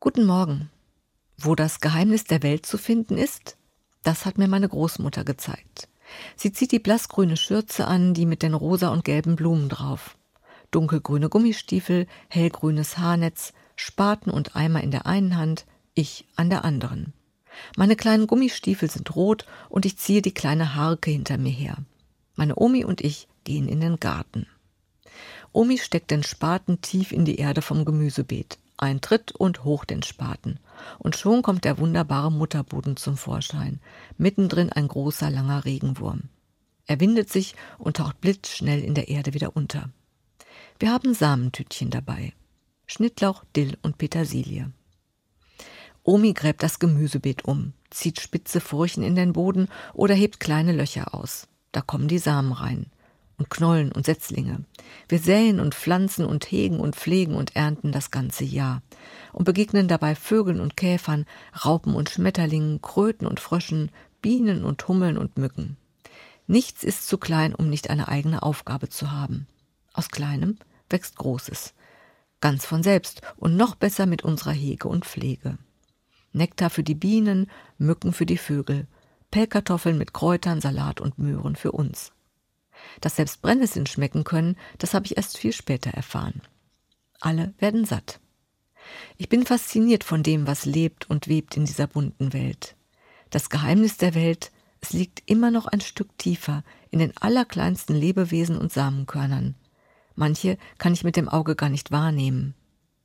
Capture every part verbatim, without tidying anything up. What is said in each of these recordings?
Guten Morgen. Wo das Geheimnis der Welt zu finden ist? Das hat mir meine Großmutter gezeigt. Sie zieht die blassgrüne Schürze an, die mit den rosa und gelben Blumen drauf. Dunkelgrüne Gummistiefel, hellgrünes Haarnetz, Spaten und Eimer in der einen Hand, ich an der anderen. Meine kleinen Gummistiefel sind rot und ich ziehe die kleine Harke hinter mir her. Meine Omi und ich gehen in den Garten. Omi steckt den Spaten tief in die Erde vom Gemüsebeet. Ein Tritt und hoch den Spaten. Und schon kommt der wunderbare Mutterboden zum Vorschein. Mittendrin ein großer, langer Regenwurm. Er windet sich und taucht blitzschnell in der Erde wieder unter. Wir haben Samentütchen dabei. Schnittlauch, Dill und Petersilie. Omi gräbt das Gemüsebeet um, zieht spitze Furchen in den Boden oder hebt kleine Löcher aus. Da kommen die Samen rein. Und Knollen und Setzlinge. Wir säen und pflanzen und hegen und pflegen und ernten das ganze Jahr und begegnen dabei Vögeln und Käfern, Raupen und Schmetterlingen, Kröten und Fröschen, Bienen und Hummeln und Mücken. Nichts ist zu klein, um nicht eine eigene Aufgabe zu haben. Aus Kleinem wächst Großes. Ganz von selbst und noch besser mit unserer Hege und Pflege. Nektar für die Bienen, Mücken für die Vögel, Pellkartoffeln mit Kräutern, Salat und Möhren für uns. Dass selbst Brennnesseln schmecken können, das habe ich erst viel später erfahren. Alle werden satt. Ich bin fasziniert von dem, was lebt und webt in dieser bunten Welt. Das Geheimnis der Welt, es liegt immer noch ein Stück tiefer in den allerkleinsten Lebewesen und Samenkörnern. Manche kann ich mit dem Auge gar nicht wahrnehmen.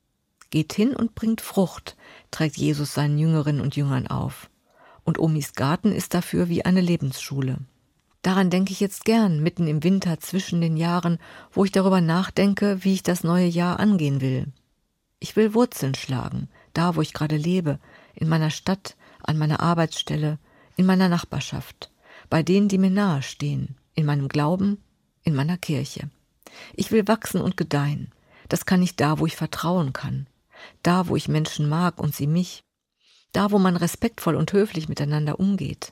Geht hin und bringt Frucht, trägt Jesus seinen Jüngerinnen und Jüngern auf. Und Omis Garten ist dafür wie eine Lebensschule. Daran denke ich jetzt gern, mitten im Winter zwischen den Jahren, wo ich darüber nachdenke, wie ich das neue Jahr angehen will. Ich will Wurzeln schlagen, da wo ich gerade lebe, in meiner Stadt, an meiner Arbeitsstelle, in meiner Nachbarschaft, bei denen, die mir nahe stehen, in meinem Glauben, in meiner Kirche. Ich will wachsen und gedeihen. Das kann ich da, wo ich vertrauen kann, da, wo ich Menschen mag und sie mich, da, wo man respektvoll und höflich miteinander umgeht.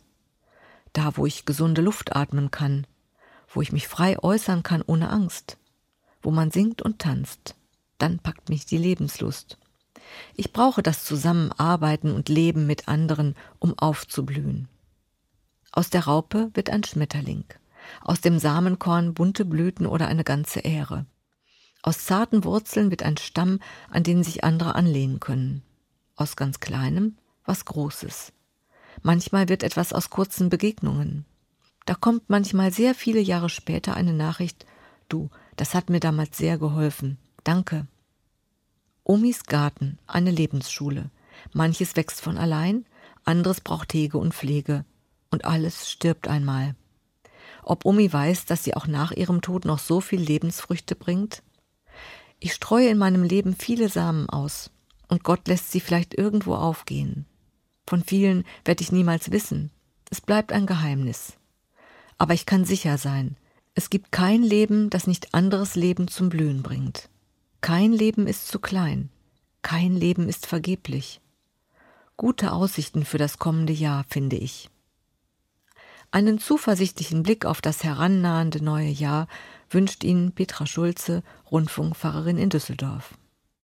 Da, wo ich gesunde Luft atmen kann, wo ich mich frei äußern kann ohne Angst, wo man singt und tanzt, dann packt mich die Lebenslust. Ich brauche das Zusammenarbeiten und Leben mit anderen, um aufzublühen. Aus der Raupe wird ein Schmetterling, aus dem Samenkorn bunte Blüten oder eine ganze Ähre. Aus zarten Wurzeln wird ein Stamm, an den sich andere anlehnen können. Aus ganz Kleinem was Großes. Manchmal wird etwas aus kurzen Begegnungen. Da kommt manchmal sehr viele Jahre später eine Nachricht: Du, das hat mir damals sehr geholfen. Danke. Omis Garten, eine Lebensschule. Manches wächst von allein, anderes braucht Hege und Pflege. Und alles stirbt einmal. Ob Omi weiß, dass sie auch nach ihrem Tod noch so viel Lebensfrüchte bringt? Ich streue in meinem Leben viele Samen aus. Und Gott lässt sie vielleicht irgendwo aufgehen. Von vielen werde ich niemals wissen. Es bleibt ein Geheimnis. Aber ich kann sicher sein, es gibt kein Leben, das nicht anderes Leben zum Blühen bringt. Kein Leben ist zu klein. Kein Leben ist vergeblich. Gute Aussichten für das kommende Jahr, finde ich. Einen zuversichtlichen Blick auf das herannahende neue Jahr wünscht Ihnen Petra Schulze, Rundfunkpfarrerin in Düsseldorf.